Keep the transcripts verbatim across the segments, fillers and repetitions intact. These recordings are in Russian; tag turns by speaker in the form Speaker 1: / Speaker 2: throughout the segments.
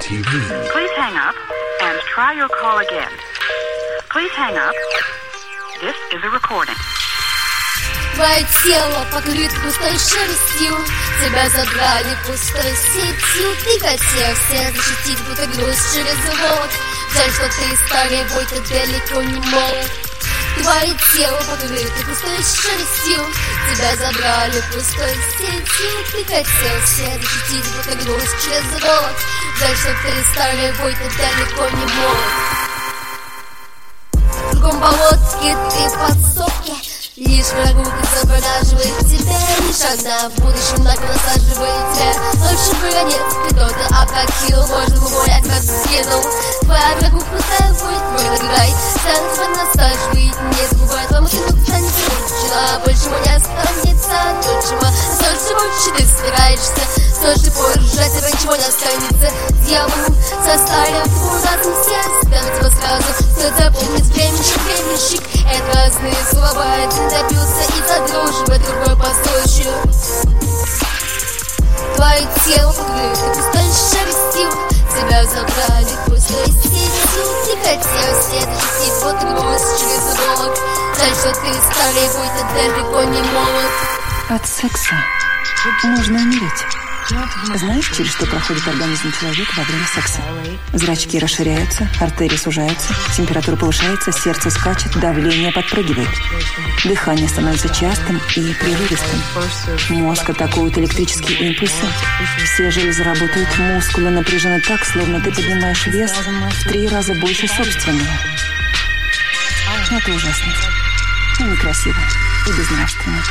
Speaker 1: ти ви.
Speaker 2: Please hang up and try your call again. Please hang up. This is a recording.
Speaker 3: Твое тело покрыто пустой шерстью, тебя забрали пустой сетью. Ты хотел всех защитить, будто груз через завод. Жаль, что ты старый бой, ты далеко не молод. Твое тело покрыто пустой шерстью, тебя забрали пустой сетью. Ты хотел всех защитить, будто груз через завод. Жаль, что ты старый бой, ты далеко не молод. В другом болотке ты в подсобке, лишь прогулка завораживает тебя. Лишь одна в будущем нагло насаживает тебя. Лучше бы нет, кто-то опрокинул, можно гулять, как скинул. Твоя прогулка будет, твой награй танцевать насаживает, не забывай. Твоя машина станет лучше, а больше не останется. Тот же столь же больше ты стараешься, столь же позже тебя ничего не останется. Дьявол составил твой разум сердце, тебя сразу стоит запомнить временщик, временщик. Это разные слова, один добился и задруживает, другой постойчив. Твое тело покрыто пустой шерстью, тебя забрали пустой сетью. Ты хотел все защитить, вот груз через завод. Жаль, что ты старый бой, ты далеко не молод.
Speaker 4: От секса можно умереть. Знаешь, через что проходит организм человека во время секса? Зрачки расширяются, артерии сужаются, температура повышается, сердце скачет, давление подпрыгивает. Дыхание становится частым и прерывистым. Мозг атакует электрические импульсы. Все железы работают, мускулы напряжены так, словно ты поднимаешь вес в три раза больше собственного. Это ужасно. И некрасиво, и безнравственно.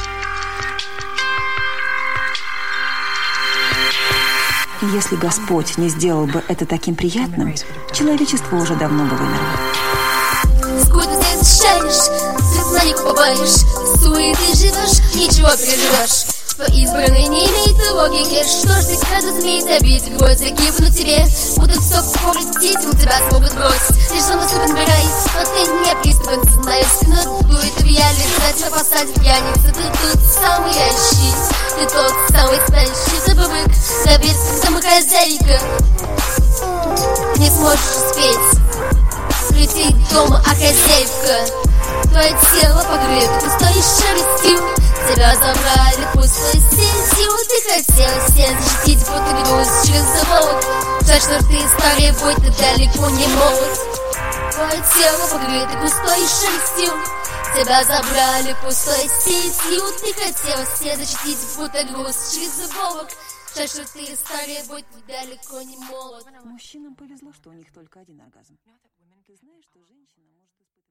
Speaker 4: Если Господь не сделал бы это таким приятным, человечество уже давно бы вымерло.
Speaker 3: Сколько ты защищаешь, свет на них побоишь, суеты живешь, ничего переживешь. Твои избранные не имеют логики. Что ж ты сразу змей забить, грудь закипнуть тебе, будут все повредить, у тебя смогут бросить. Лишь он наступен рай, но ты не приступен, знаешь, но дует в я лица, тебя посадят пьяница. Ты тут самый ящий, ты тот самый спящий, ты бабык, добиться домохозяйка. Не сможешь успеть прийти дома, а хозяйка. Твое тело покрыто пустой шерстью, тебя забрали пустой сетью. Ты хотел всех защитить, будто груз через завод. Жаль, что ты старый бой, ты далеко не молод. Твое тело покрыто пустой шерстью, тебя забрали пустой сетью. Ты хотел всех защитить, будто груз через завод. Жаль, что ты старый бой, ты далеко не молод.
Speaker 4: Мужчинам повезло, что у них только один оргазм. Ты знаешь, что женщина может испытать...